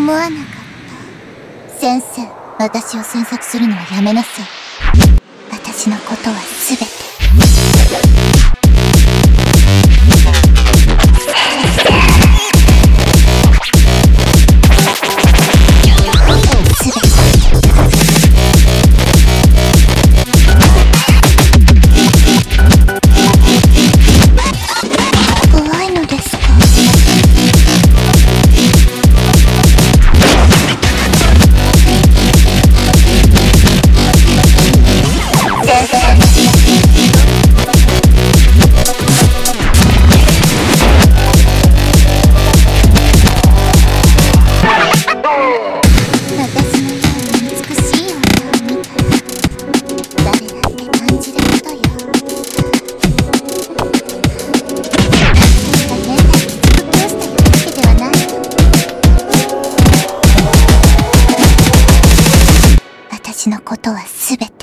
思わなかった。先生、私を詮索するのはやめなさい。私のことは全て怖いのですか？私のことは全て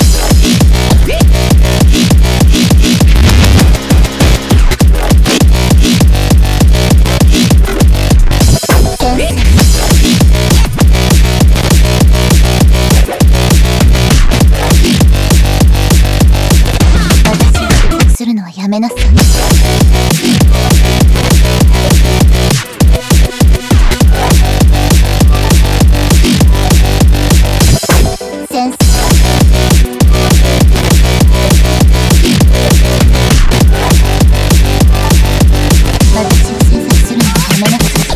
するのはやめなさい。先生、私を詮索するのはやめなさい。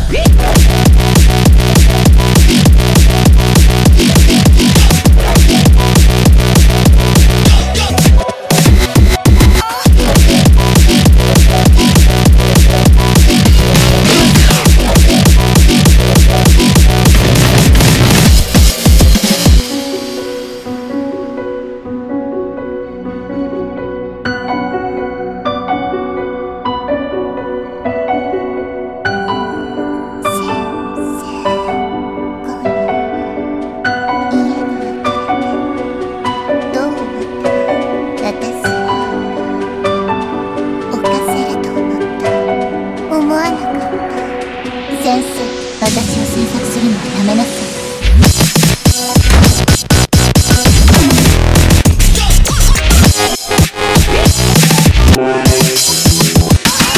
先生、私を詮索するのはやめなさい。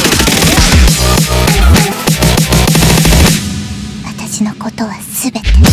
私のことは全て